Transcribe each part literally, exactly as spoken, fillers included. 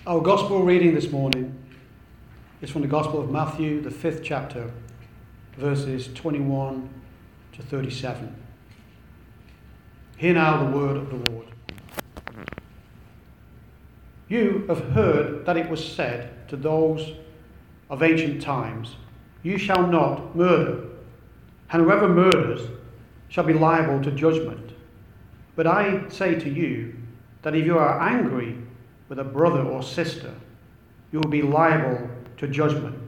Our Gospel reading this morning is from the Gospel of Matthew, the fifth chapter, verses twenty-one to thirty-seven. Hear now the word of the Lord. You have heard that it was said to those of ancient times, "You shall not murder, and whoever murders shall be liable to judgment." But I say to you that if you are angry with a brother or sister, you will be liable to judgment.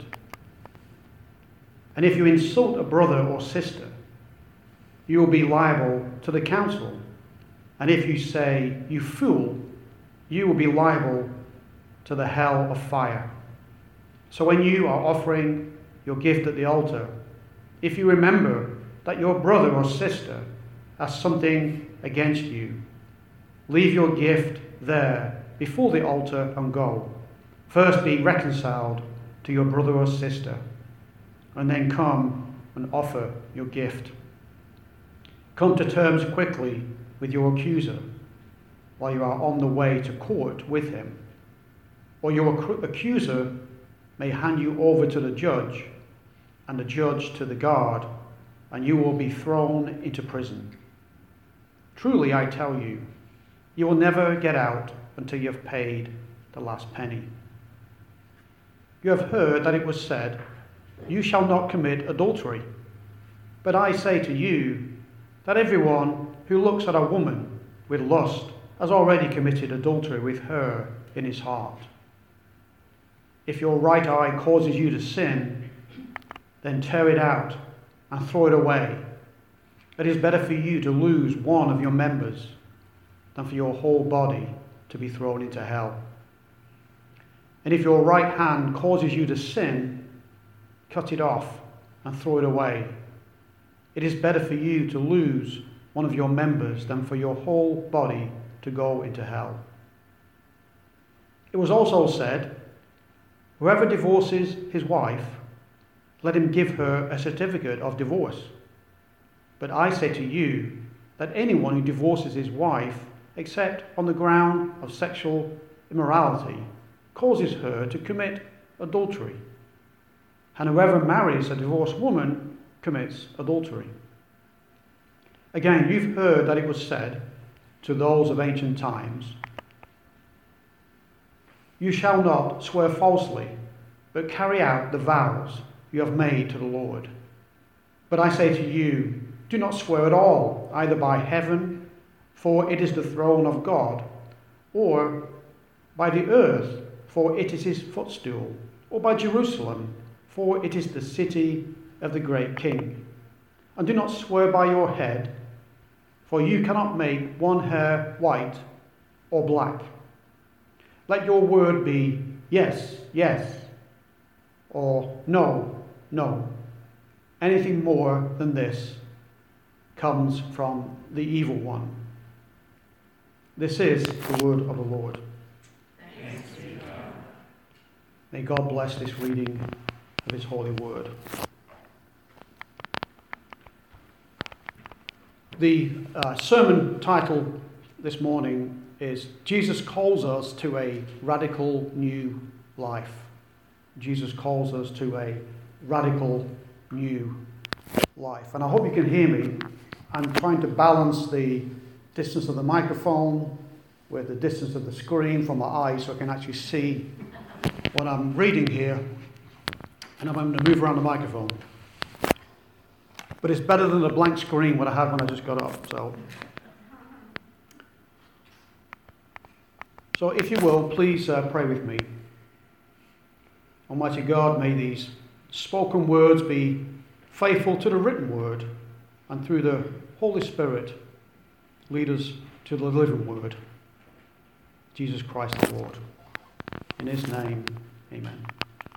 And if you insult a brother or sister, you will be liable to the council. And if you say, "You fool," you will be liable to the hell of fire. So when you are offering your gift at the altar, if you remember that your brother or sister has something against you, leave your gift there before the altar and go. First be reconciled to your brother or sister, and then come and offer your gift. Come to terms quickly with your accuser while you are on the way to court with him, or your accuser may hand you over to the judge, and the judge to the guard, and you will be thrown into prison. Truly, I tell you, you will never get out until you have paid the last penny. You have heard that it was said, "You shall not commit adultery." But I say to you that everyone who looks at a woman with lust has already committed adultery with her in his heart. If your right eye causes you to sin, then tear it out and throw it away. It is better for you to lose one of your members than for your whole body to be thrown into hell. And if your right hand causes you to sin, cut it off and throw it away. It is better for you to lose one of your members than for your whole body to go into hell. It was also said, "Whoever divorces his wife, let him give her a certificate of divorce." But I say to you that anyone who divorces his wife, except on the ground of sexual immorality, causes her to commit adultery. And whoever marries a divorced woman commits adultery. Again, you've heard that it was said to those of ancient times, "You shall not swear falsely, but carry out the vows you have made to the Lord." But I say to you, do not swear at all, either by heaven, for it is the throne of God, or by the earth, for it is his footstool, or by Jerusalem, for it is the city of the great King. And do not swear by your head, for you cannot make one hair white or black. Let your word be yes, yes, or no, no. Anything more than this comes from the evil one. This is the word of the Lord. Thanks be to God. May God bless this reading of his holy word. The uh, sermon title this morning is Jesus Calls Us to a Radical New Life. Jesus calls us to a radical new life. And I hope you can hear me. I'm trying to balance the distance of the microphone with the distance of the screen from my eyes so I can actually see what I'm reading here. And I'm going to move around the microphone. But it's better than the blank screen what I had when I just got up. So, so if you will, please uh, pray with me. Almighty God, may these spoken words be faithful to the written word, and through the Holy Spirit, lead us to the living word. Jesus Christ the Lord. In his name, amen.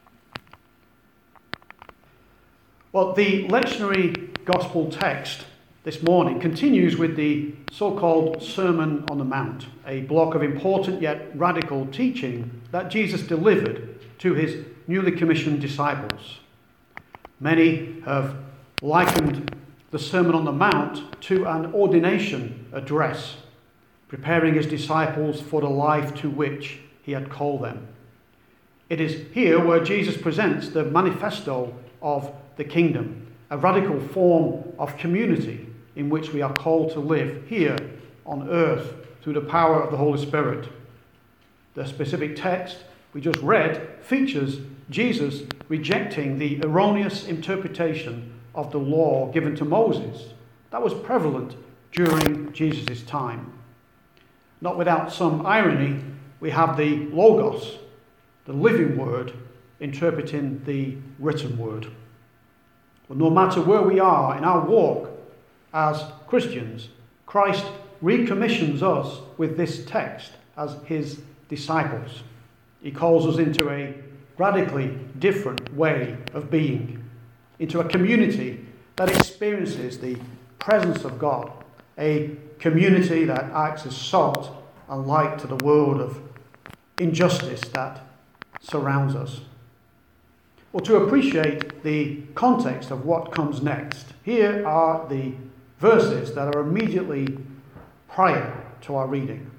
Well, the lectionary gospel text this morning continues with the so-called Sermon on the Mount, a block of important yet radical teaching that Jesus delivered to his newly commissioned disciples. Many have likened the Sermon on the Mount to an ordination address, preparing his disciples for the life to which he had called them. It is here where Jesus presents the manifesto of the kingdom, a radical form of community in which we are called to live here on earth through the power of the Holy Spirit. The specific text we just read features Jesus rejecting the erroneous interpretation of the law given to Moses that was prevalent during Jesus' time. Not without some irony, we have the Logos, the living word, interpreting the written word. But no matter where we are in our walk as Christians, Christ recommissions us with this text as his disciples. He calls us into a radically different way of being, into a community that experiences the presence of God, a community that acts as salt and light to the world of injustice that surrounds us. Well, to appreciate the context of what comes next, here are the verses that are immediately prior to our reading.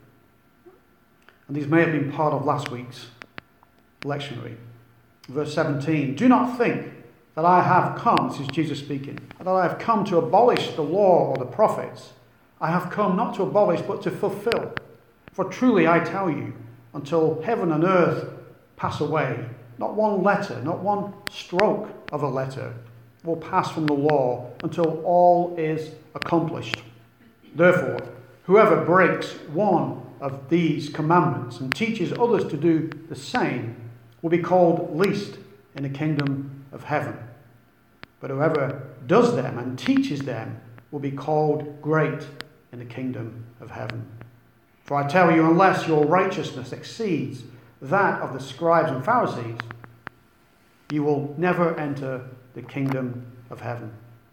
And these may have been part of last week's lectionary. Verse seventeen, do not think that I have come, this is Jesus speaking, that I have come to abolish the law or the prophets. I have come not to abolish, but to fulfill. For truly I tell you, until heaven and earth pass away, not one letter, not one stroke of a letter will pass from the law until all is accomplished. Therefore, whoever breaks one of these commandments and teaches others to do the same will be called least in the kingdom of heaven. But whoever does them and teaches them will be called great in the kingdom of heaven. For I tell you, unless your righteousness exceeds that of the scribes and Pharisees, you will never enter the kingdom of heaven.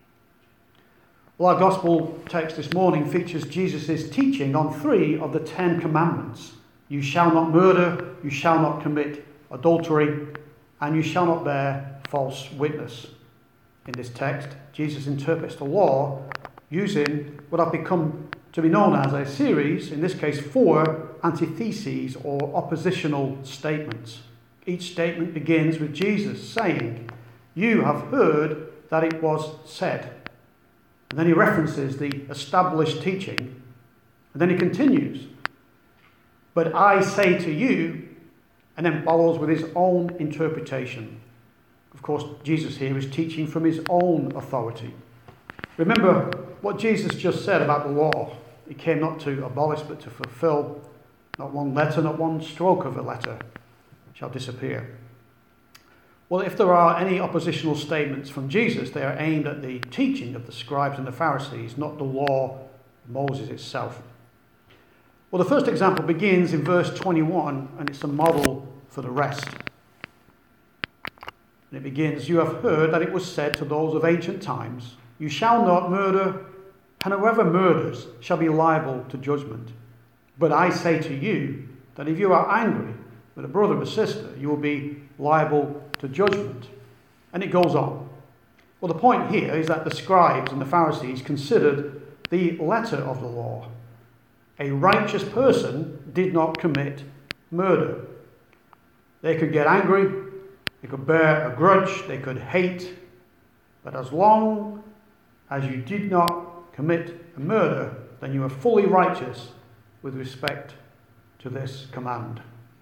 Well, our gospel text this morning features Jesus' teaching on three of the Ten Commandments. You shall not murder, you shall not commit adultery, and you shall not bear false witness. In this text, Jesus interprets the law using what have become to be known as a series, in this case four antitheses or oppositional statements. Each statement begins with Jesus saying, you have heard that it was said. And then he references the established teaching. And then he continues, but I say to you, and then follows with his own interpretation. Of course, Jesus here is teaching from his own authority. Remember what Jesus just said about the law. He came not to abolish, but to fulfill. Not one letter, not one stroke of a letter shall disappear. Well, if there are any oppositional statements from Jesus, they are aimed at the teaching of the scribes and the Pharisees, not the law of Moses itself. Well, the first example begins in verse twenty-one, and it's a model for the rest. And it begins, you have heard that it was said to those of ancient times, you shall not murder, and whoever murders shall be liable to judgment. But I say to you that if you are angry with a brother or sister, you will be liable to judgment. And it goes on. Well, the point here is that the scribes and the Pharisees considered the letter of the law. A righteous person did not commit murder. They could get angry, they could bear a grudge, they could hate, but as long as you did not commit a murder, then you are fully righteous with respect to this command.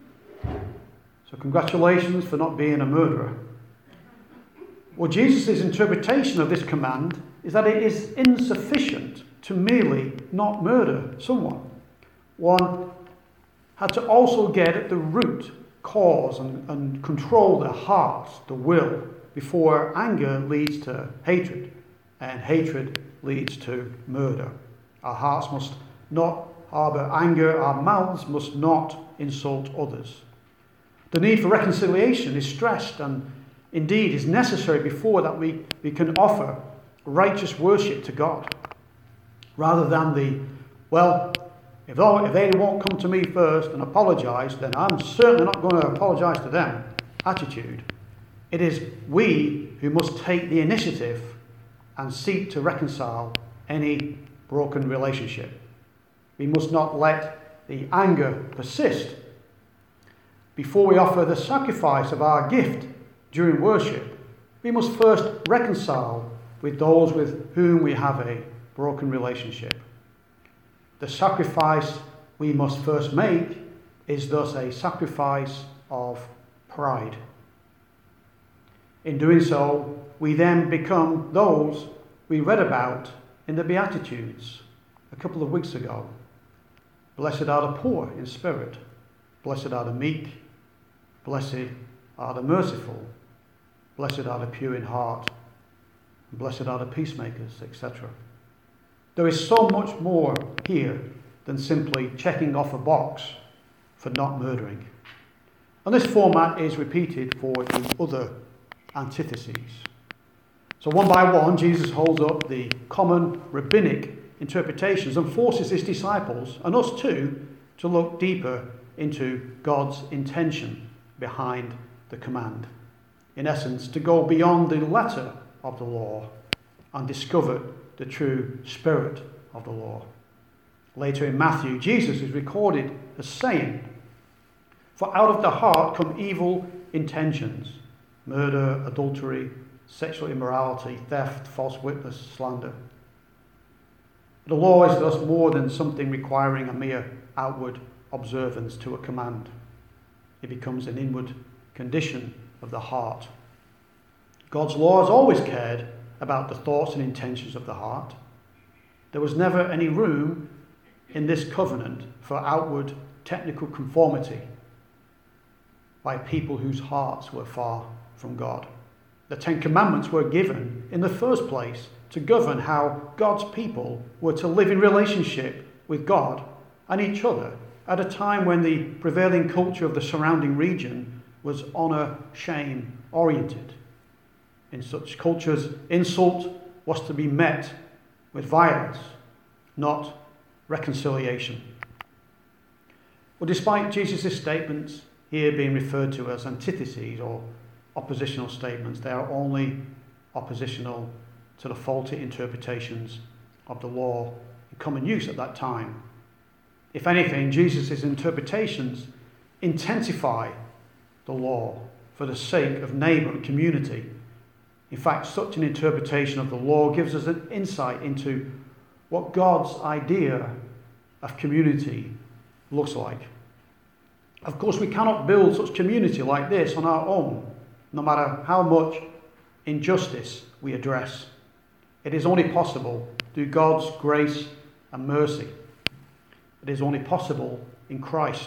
So congratulations for not being a murderer. Well, Jesus' interpretation of this command is that it is insufficient to merely not murder someone. One had to also get at the root cause and, and control the heart, the will, before anger leads to hatred, and hatred leads to murder. Our hearts must not harbour anger, our mouths must not insult others. The need for reconciliation is stressed and indeed is necessary before that we, we can offer righteous worship to God. Rather than the, well, if they, if they won't come to me first and apologise, then I'm certainly not going to apologise to them attitude. It is we who must take the initiative and seek to reconcile any broken relationship. We must not let the anger persist. before we offer the sacrifice of our gift during worship, we must first reconcile with those with whom we have a broken relationship. The sacrifice we must first make is thus a sacrifice of pride. In doing so, we then become those we read about in the Beatitudes a couple of weeks ago. Blessed are the poor in spirit. Blessed are the meek. Blessed are the merciful. Blessed are the pure in heart. Blessed are the peacemakers, et cetera. There is so much more here than simply checking off a box for not murdering. And this format is repeated for the other antitheses. So one by one, Jesus holds up the common rabbinic interpretations and forces his disciples, and us too, to look deeper into God's intention behind the command. In essence, to go beyond the letter of the law and discover the true spirit of the law. Later in Matthew, Jesus is recorded as saying, "For out of the heart come evil intentions, murder, adultery, sexual immorality, theft, false witness, slander." The law is thus more than something requiring a mere outward observance to a command. It becomes an inward condition of the heart. God's law has always cared about the thoughts and intentions of the heart. There was never any room in this covenant for outward technical conformity by people whose hearts were far from God. The Ten Commandments were given in the first place to govern how God's people were to live in relationship with God and each other at a time when the prevailing culture of the surrounding region was honour-shame oriented. In such cultures, insult was to be met with violence, not reconciliation. Well, despite Jesus' statements here being referred to as antitheses or oppositional statements, they are only oppositional to the faulty interpretations of the law in common use at that time. If anything, Jesus' interpretations intensify the law for the sake of neighbour and community. In fact, such an interpretation of the law gives us an insight into what God's idea of community looks like. Of course, we cannot build such community like this on our own, no matter how much injustice we address. It is only possible through God's grace and mercy. It is only possible in Christ.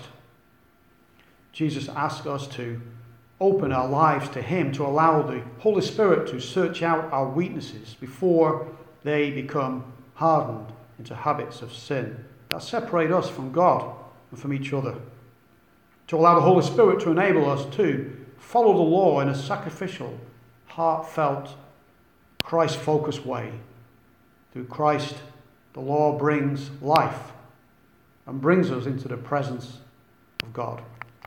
Jesus asks us to open our lives to him, to allow the Holy Spirit to search out our weaknesses before they become hardened into habits of sin that separate us from God and from each other. To allow the Holy Spirit to enable us to follow the law in a sacrificial, heartfelt, Christ-focused way. Through Christ, the law brings life and brings us into the presence of God.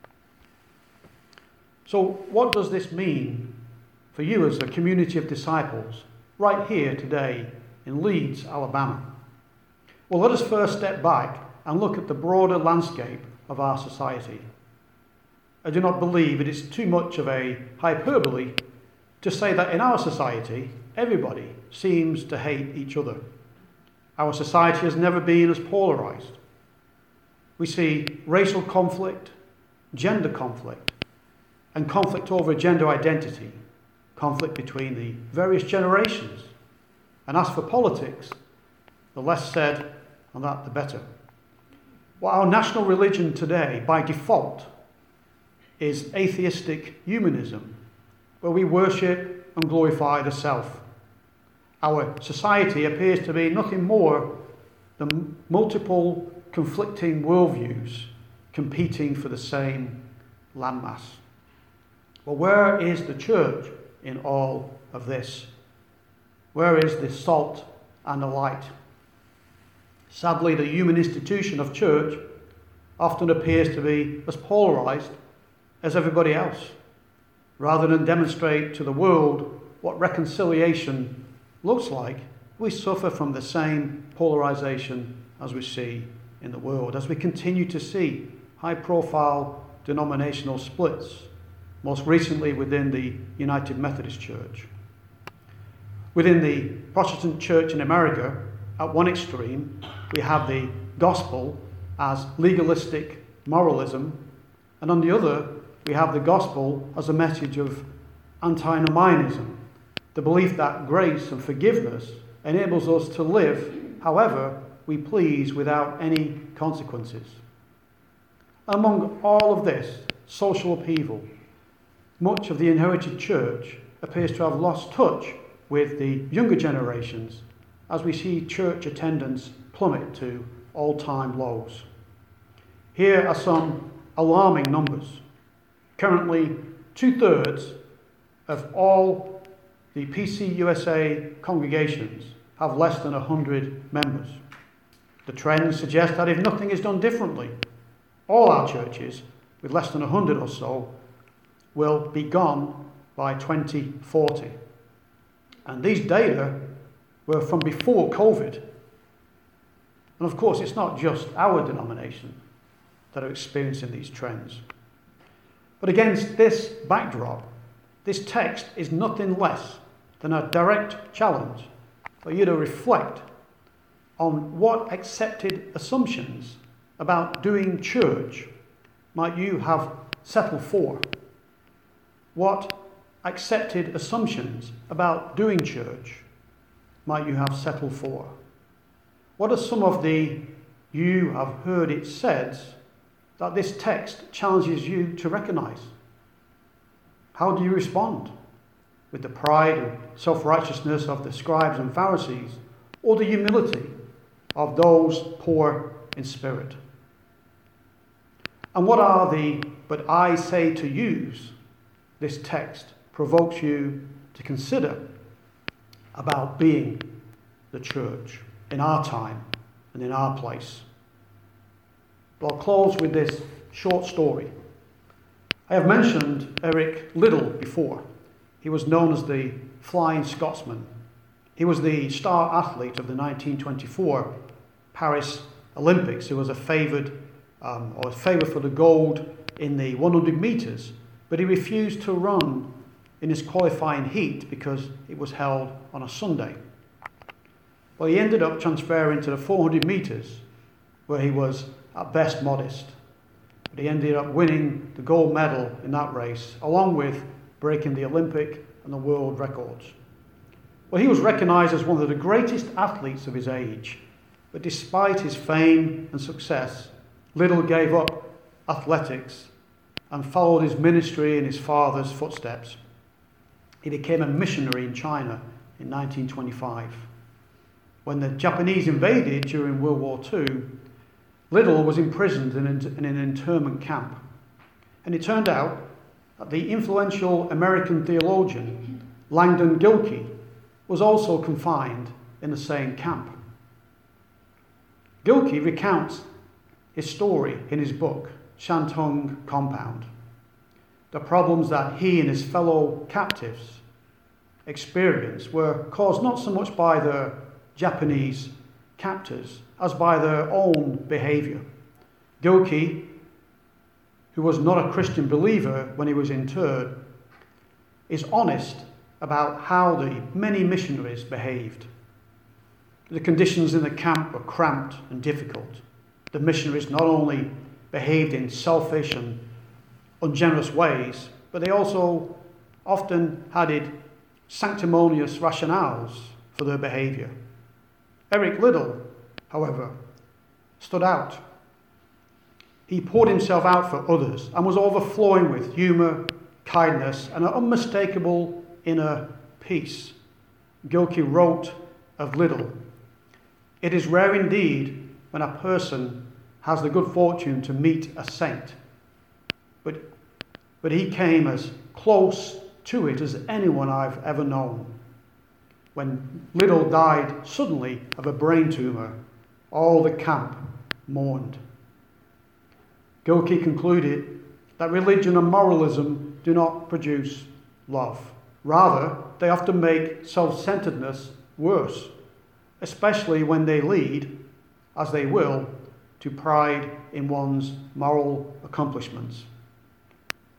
So what does this mean for you as a community of disciples right here today in Leeds, Alabama? Well, let us first step back and look at the broader landscape of our society. I do not believe it is too much of a hyperbole to say that in our society, everybody seems to hate each other. Our society has never been as polarized. We see racial conflict, gender conflict, and conflict over gender identity, conflict between the various generations. And as for politics, the less said on that, the better. Well, our national religion today, by default, is atheistic humanism, where we worship and glorify the self. Our society appears to be nothing more than multiple conflicting worldviews competing for the same landmass. Well, where is the church in all of this? Where is the salt and the light? Sadly, the human institution of church often appears to be as polarized as everybody else. Rather than demonstrate to the world what reconciliation looks like, we suffer from the same polarization as we see in the world, as we continue to see high-profile denominational splits, most recently within the United Methodist Church. Within the Protestant Church in America, at one extreme, we have the gospel as legalistic moralism, and on the other, we have the gospel as a message of antinomianism, the belief that grace and forgiveness enables us to live however we please without any consequences. Among all of this social upheaval, much of the inherited church appears to have lost touch with the younger generations as we see church attendance plummet to all-time lows. Here are some alarming numbers. Currently, two-thirds of all the P C U S A congregations have less than one hundred members. The trends suggest that if nothing is done differently, all our churches, with less than one hundred or so, will be gone by twenty forty. And these data were from before COVID. And of course, it's not just our denomination that are experiencing these trends. But against this backdrop, this text is nothing less than a direct challenge for you to reflect on what accepted assumptions about doing church might you have settled for. What accepted assumptions about doing church might you have settled for? What are some of the you have heard it said that this text challenges you to recognize? How do you respond? With the pride and self-righteousness of the scribes and Pharisees, or the humility of those poor in spirit? And what are the "but I say to yous" this text provokes you to consider about being the church in our time and in our place? Well, I'll close with this short story. I have mentioned Eric Liddell before. He was known as the Flying Scotsman. He was the star athlete of the nineteen twenty-four Paris Olympics, who was a favoured um, or favoured for the gold in the one hundred metres, but he refused to run in his qualifying heat because it was held on a Sunday. Well, he ended up transferring to the four hundred metres, where he was at best modest. But he ended up winning the gold medal in that race, along with breaking the Olympic and the world records. Well, he was recognised as one of the greatest athletes of his age, but despite his fame and success, Liddell gave up athletics and followed his ministry in his father's footsteps. He became a missionary in China in nineteen twenty-five. When the Japanese invaded during World War Two, Liddell was imprisoned in an internment camp. And it turned out that the influential American theologian Langdon Gilkey was also confined in the same camp. Gilkey recounts his story in his book, Shantung Compound. The problems that he and his fellow captives experienced were caused not so much by the Japanese captors as by their own behaviour. Gilkey, who was not a Christian believer when he was interred, is honest about how the many missionaries behaved. The conditions in the camp were cramped and difficult. The missionaries not only behaved in selfish and ungenerous ways, but they also often added sanctimonious rationales for their behaviour. Eric Liddell, however, stood out. He poured himself out for others and was overflowing with humour, kindness, and an unmistakable inner peace. Gilkey wrote of Liddell, "It is rare indeed when a person has the good fortune to meet a saint, but, but he came as close to it as anyone I've ever known. When Liddell died suddenly of a brain tumour, all the camp mourned." Gilkey concluded that religion and moralism do not produce love. Rather, they often make self-centeredness worse, especially when they lead, as they will, to pride in one's moral accomplishments.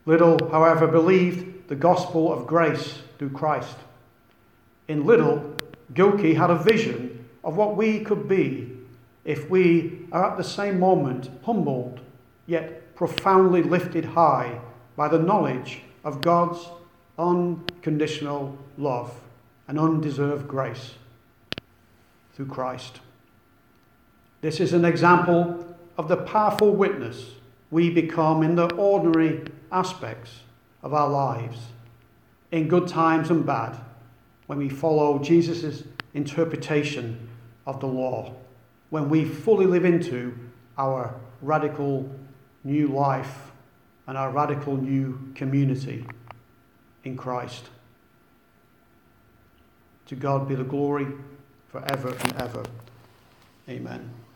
Little, however, believed the gospel of grace through Christ. In little, Gilkey had a vision of what we could be if we are at the same moment humbled, yet profoundly lifted high by the knowledge of God's unconditional love and undeserved grace through Christ. This is an example of the powerful witness we become in the ordinary aspects of our lives, in good times and bad, when we follow Jesus' interpretation of the law, when we fully live into our radical new life and our radical new community in Christ. To God be the glory forever and ever. Amen.